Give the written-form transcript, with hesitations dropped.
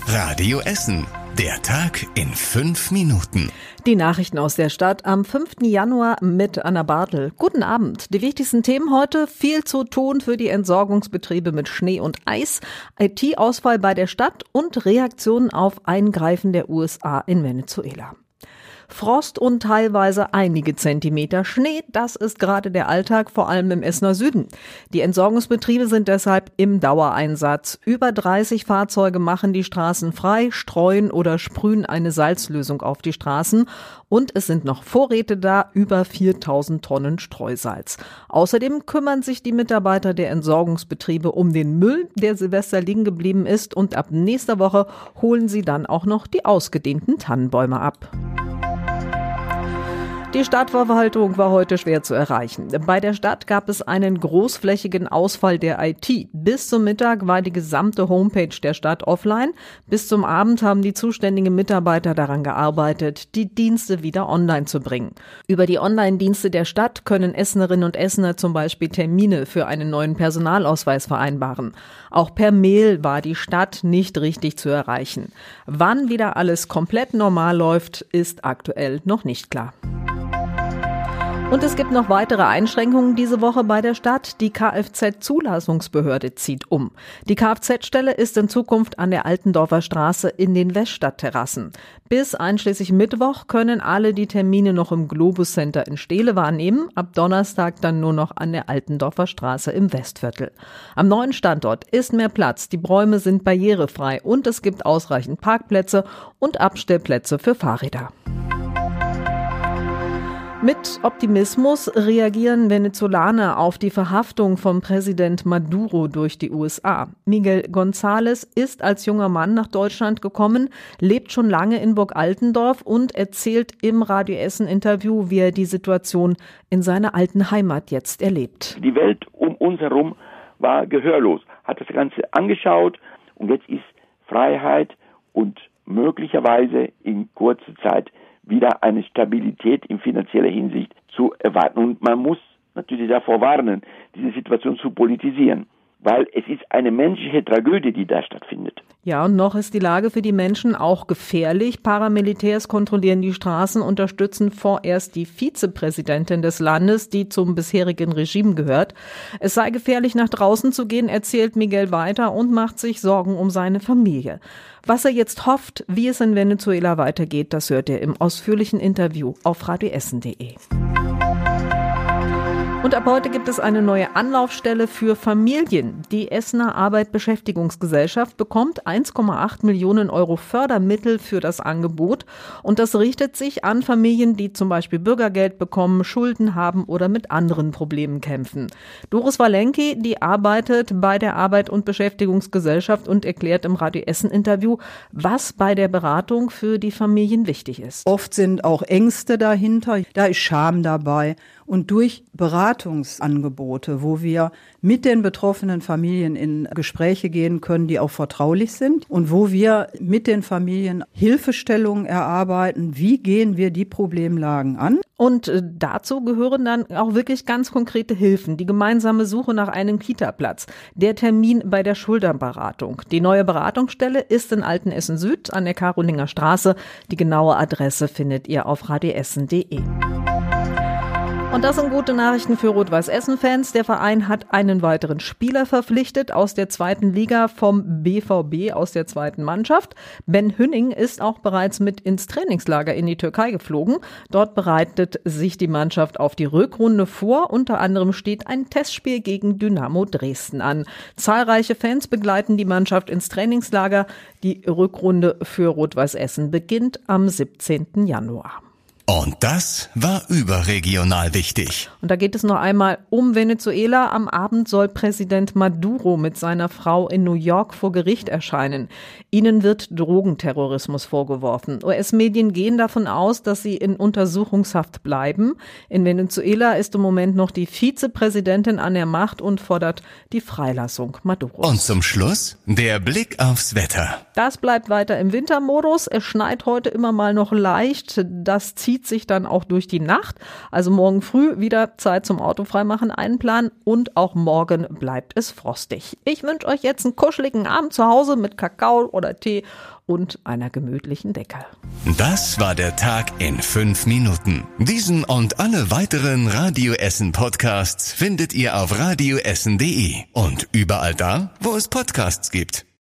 Radio Essen. Der Tag in 5 Minuten. Die Nachrichten aus der Stadt am 5. Januar mit Anna Bartel. Guten Abend. Die wichtigsten Themen heute: viel zu tun für die Entsorgungsbetriebe mit Schnee und Eis, IT-Ausfall bei der Stadt und Reaktionen auf Eingreifen der USA in Venezuela. Frost und teilweise einige Zentimeter Schnee, das ist gerade der Alltag, vor allem im Essener Süden. Die Entsorgungsbetriebe sind deshalb im Dauereinsatz. Über 30 Fahrzeuge machen die Straßen frei, streuen oder sprühen eine Salzlösung auf die Straßen. Und es sind noch Vorräte da, über 4000 Tonnen Streusalz. Außerdem kümmern sich die Mitarbeiter der Entsorgungsbetriebe um den Müll, der Silvester liegen geblieben ist. Und ab nächster Woche holen sie dann auch noch die ausgedehnten Tannenbäume ab. Die Stadtverwaltung war heute schwer zu erreichen. Bei der Stadt gab es einen großflächigen Ausfall der IT. Bis zum Mittag war die gesamte Homepage der Stadt offline. Bis zum Abend haben die zuständigen Mitarbeiter daran gearbeitet, die Dienste wieder online zu bringen. Über die Online-Dienste der Stadt können Essenerinnen und Essener zum Beispiel Termine für einen neuen Personalausweis vereinbaren. Auch per Mail war die Stadt nicht richtig zu erreichen. Wann wieder alles komplett normal läuft, ist aktuell noch nicht klar. Und es gibt noch weitere Einschränkungen diese Woche bei der Stadt. Die Kfz-Zulassungsbehörde zieht um. Die Kfz-Stelle ist in Zukunft an der Altendorfer Straße in den Weststadtterrassen. Bis einschließlich Mittwoch können alle die Termine noch im Globus Center in Steele wahrnehmen. Ab Donnerstag dann nur noch an der Altendorfer Straße im Westviertel. Am neuen Standort ist mehr Platz. Die Bäume sind barrierefrei und es gibt ausreichend Parkplätze und Abstellplätze für Fahrräder. Mit Optimismus reagieren Venezolaner auf die Verhaftung von Präsident Maduro durch die USA. Miguel González ist als junger Mann nach Deutschland gekommen, lebt schon lange in Burg Altendorf und erzählt im Radio Essen Interview, wie er die Situation in seiner alten Heimat jetzt erlebt. Die Welt um uns herum war gehörlos, hat das Ganze angeschaut und jetzt ist Freiheit und möglicherweise in kurzer Zeit wieder eine Stabilität in finanzieller Hinsicht zu erwarten. Und man muss natürlich davor warnen, diese Situation zu politisieren, weil es ist eine menschliche Tragödie, die da stattfindet. Ja, und noch ist die Lage für die Menschen auch gefährlich. Paramilitärs kontrollieren die Straßen, unterstützen vorerst die Vizepräsidentin des Landes, die zum bisherigen Regime gehört. Es sei gefährlich, nach draußen zu gehen, erzählt Miguel weiter und macht sich Sorgen um seine Familie. Was er jetzt hofft, wie es in Venezuela weitergeht, das hört ihr im ausführlichen Interview auf radioessen.de. Und ab heute gibt es eine neue Anlaufstelle für Familien. Die Essener Arbeit-Beschäftigungsgesellschaft bekommt 1,8 Millionen Euro Fördermittel für das Angebot. Und das richtet sich an Familien, die zum Beispiel Bürgergeld bekommen, Schulden haben oder mit anderen Problemen kämpfen. Doris Walenki, die arbeitet bei der Arbeit- und Beschäftigungsgesellschaft und erklärt im Radio Essen-Interview, was bei der Beratung für die Familien wichtig ist. Oft sind auch Ängste dahinter, da ist Scham dabei. Und durch Beratungsangebote, wo wir mit den betroffenen Familien in Gespräche gehen können, die auch vertraulich sind und wo wir mit den Familien Hilfestellungen erarbeiten, wie gehen wir die Problemlagen an. Und dazu gehören dann auch wirklich ganz konkrete Hilfen. Die gemeinsame Suche nach einem Kita-Platz, der Termin bei der Schuldenberatung. Die neue Beratungsstelle ist in Altenessen Süd an der Karolinger Straße. Die genaue Adresse findet ihr auf radioessen.de. Und das sind gute Nachrichten für Rot-Weiß-Essen-Fans. Der Verein hat einen weiteren Spieler verpflichtet aus der 2. Liga vom BVB, aus der 2. Mannschaft. Ben Hünning ist auch bereits mit ins Trainingslager in die Türkei geflogen. Dort bereitet sich die Mannschaft auf die Rückrunde vor. Unter anderem steht ein Testspiel gegen Dynamo Dresden an. Zahlreiche Fans begleiten die Mannschaft ins Trainingslager. Die Rückrunde für Rot-Weiß-Essen beginnt am 17. Januar. Und das war überregional wichtig. Und da geht es noch einmal um Venezuela. Am Abend soll Präsident Maduro mit seiner Frau in New York vor Gericht erscheinen. Ihnen wird Drogenterrorismus vorgeworfen. US-Medien gehen davon aus, dass sie in Untersuchungshaft bleiben. In Venezuela ist im Moment noch die Vizepräsidentin an der Macht und fordert die Freilassung Maduros. Und zum Schluss der Blick aufs Wetter. Das bleibt weiter im Wintermodus. Es schneit heute immer mal noch leicht. Das zieht zieht sich dann auch durch die Nacht. Also morgen früh wieder Zeit zum Autofreimachen einplanen und auch morgen bleibt es frostig. Ich wünsche euch jetzt einen kuscheligen Abend zu Hause mit Kakao oder Tee und einer gemütlichen Decke. Das war der Tag in 5 Minuten. Diesen und alle weiteren Radio Essen Podcasts findet ihr auf radioessen.de und überall da, wo es Podcasts gibt.